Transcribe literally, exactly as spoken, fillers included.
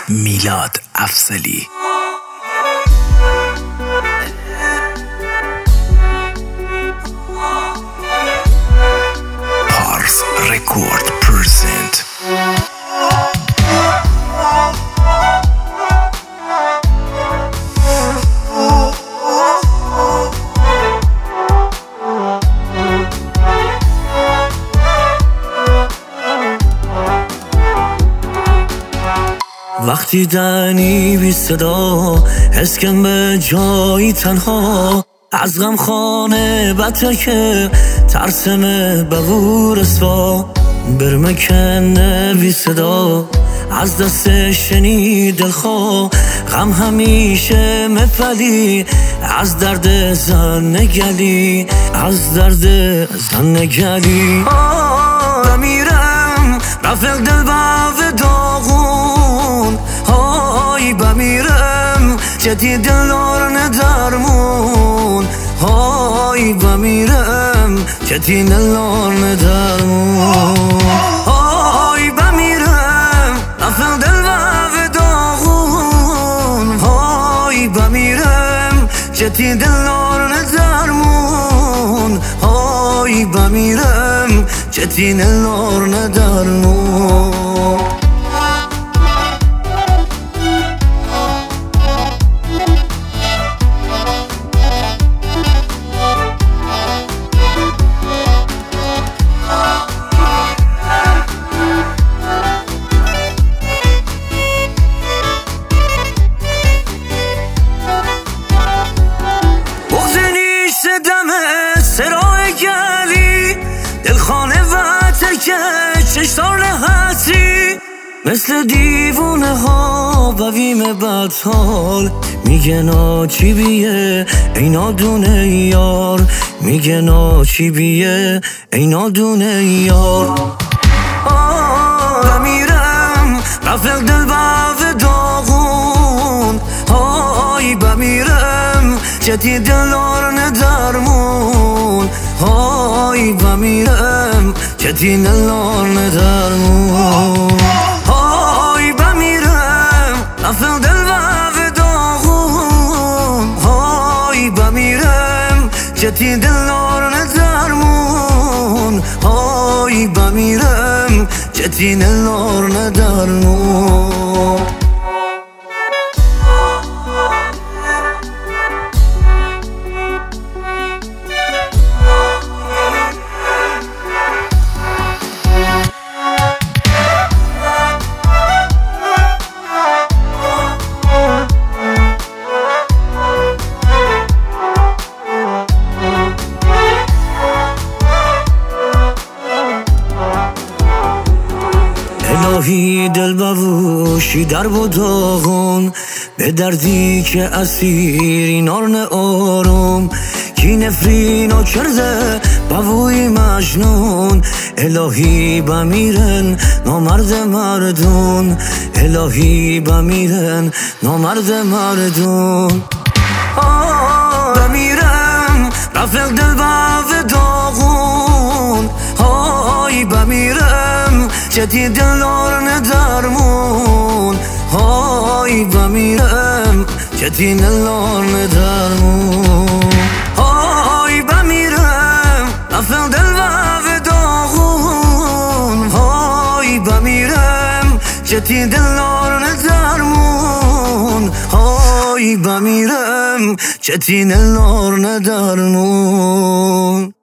میلاد افضلی. پارس رکورد پرزنت. وقتی دنی بی صدا اسکن به جایی تنها از غم خانه بطه که ترسمه ببور اسوا برمکنه بی صدا از دست شنی دلخوا غم همیشه مپلی از درد زن نگلی از درد زن نگلی بمیرم رفق دل باو داغون های بمیرم جدی دلار ندارمون های بمیرم جدی دلار ندارمون های بمیرم رفق دل باو داغون های بمیرم جدی دلار ندارمون های بمیرم جدی دلار ندارمون. سرای گلی دلخانه و ترکه چشتار نهتی مثل دیوونه ها بویم بدحال میگه نا چی بیه ای نادونه یار میگه نا چی بیه ای نادونه یار بمیرم رفق دل باو داغون های بمیرم جدی دلار ندارمون های بمیرم جدی دلار ندارمون های بمیرم رفق دل باو داغون های بمیرم جدی دلار ندارمون های بمیرم جدی دلار ندارمون. الهی دل بوشی در و داغون به دردی که اسیری نارن آروم کی نفرینو کرده بوی مجنون الهی بمیرن نامرد مردون الهی بمیرن نامرد مردون بمیرم رفق دل باو داغون های بمیرم جدی دلار ندارمون های بمیرم جدی دلار ندارمون های بمیرم رفق دل باو داغون های بمیرم جدی دلار ندارمون های بمیرم جدی دلار ندارمون.